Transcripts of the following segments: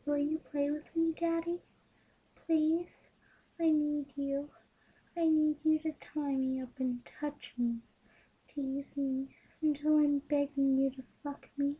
Will you play with me, Daddy? Please? I need you. I need you to tie me up and touch me, tease me, until I'm begging you to fuck me,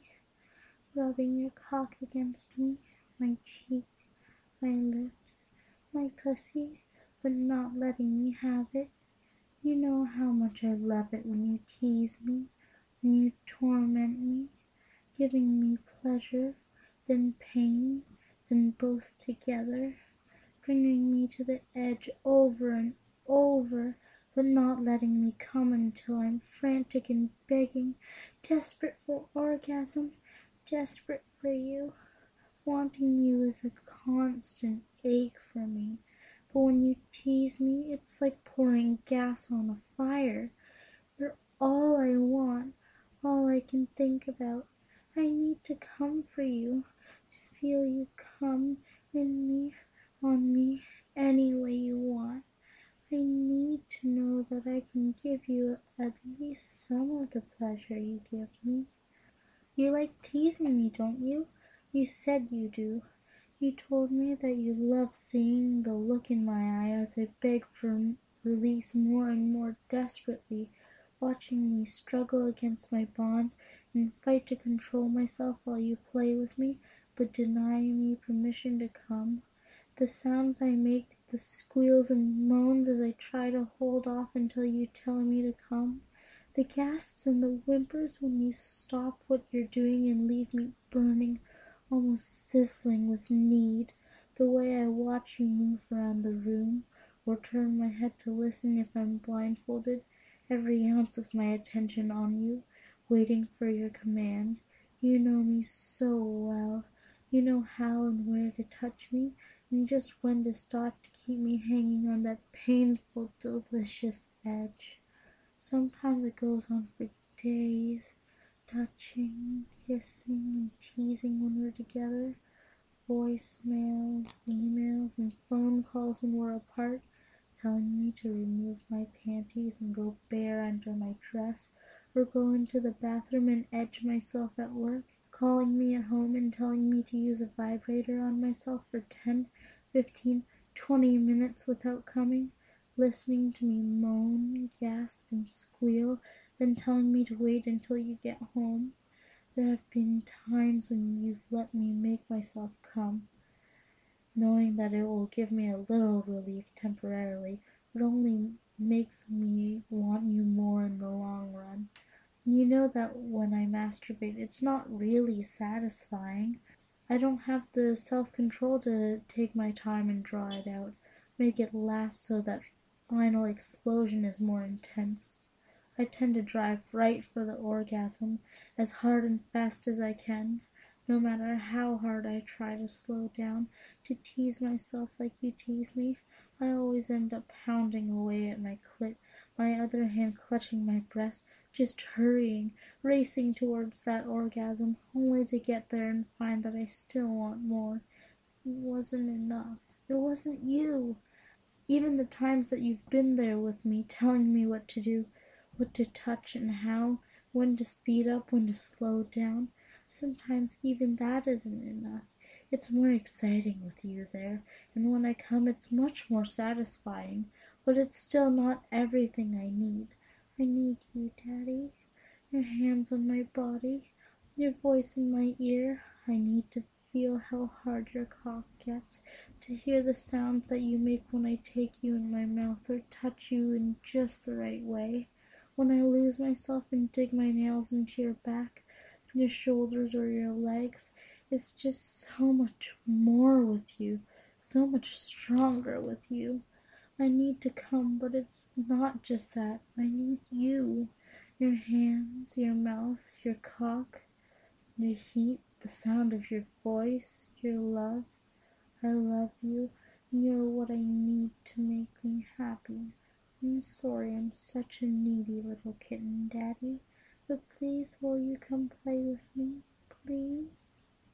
rubbing your cock against me, my cheek, my lips, my pussy, but not letting me have it. You know how much I love it when you tease me, when you torment me, giving me pleasure, then pain, then both together, bringing me to the edge over and over, but not letting me come until I'm frantic and begging, desperate for orgasm, desperate for you. Wanting you is a constant ache for me, but when you tease me, it's like pouring gas on a fire. You're all I want, all I can think about. I need to come for you, to feel you come in me, on me, any way you want. I need to know that I can give you at least some of the pleasure you give me. You like teasing me, don't you? You said you do. You told me that you love seeing the look in my eye as I beg for release more and more desperately, watching me struggle against my bonds and fight to control myself while you play with me, but deny me permission to come. The sounds I make, the squeals and moans as I try to hold off until you tell me to come. The gasps and the whimpers when you stop what you're doing and leave me burning, almost sizzling with need. The way I watch you move around the room, or turn my head to listen if I'm blindfolded, every ounce of my attention on you, waiting for your command. You know me so well. You know how and where to touch me, and just when to stop to keep me hanging on that painful, delicious edge. Sometimes it goes on for days, touching, kissing, and teasing when we're together, voicemails, emails, and phone calls when we're apart, telling me to remove my panties and go bare under my dress, or go into the bathroom and edge myself at work, calling me at home and telling me to use a vibrator on myself for 10, 15, 20 minutes without coming, listening to me moan, gasp, and squeal, then telling me to wait until you get home. There have been times when you've let me make myself come, knowing that it will give me a little relief temporarily, but only makes me want you more in the long run. You know that when I masturbate, it's not really satisfying. I don't have the self-control to take my time and draw it out, make it last so that final explosion is more intense. I tend to drive right for the orgasm, as hard and fast as I can, no matter how hard I try to slow down, to tease myself like you tease me. I always end up pounding away at my clit, my other hand clutching my breast, just hurrying, racing towards that orgasm, only to get there and find that I still want more. It wasn't enough. It wasn't you. Even the times that you've been there with me, telling me what to do, what to touch and how, when to speed up, when to slow down, sometimes even that isn't enough. It's more exciting with you there, and when I come it's much more satisfying, but it's still not everything I need. I need you, Daddy. Your hands on my body, your voice in my ear. I need to feel how hard your cock gets, to hear the sounds that you make when I take you in my mouth or touch you in just the right way. When I lose myself and dig my nails into your back, your shoulders, or your legs, it's just so much more with you, so much stronger with you. I need to come, but it's not just that. I need you. Your hands, your mouth, your cock, your heat, the sound of your voice, your love. I love you. You're what I need to make me happy. I'm sorry I'm such a needy little kitten, Daddy, but please will you come play with me?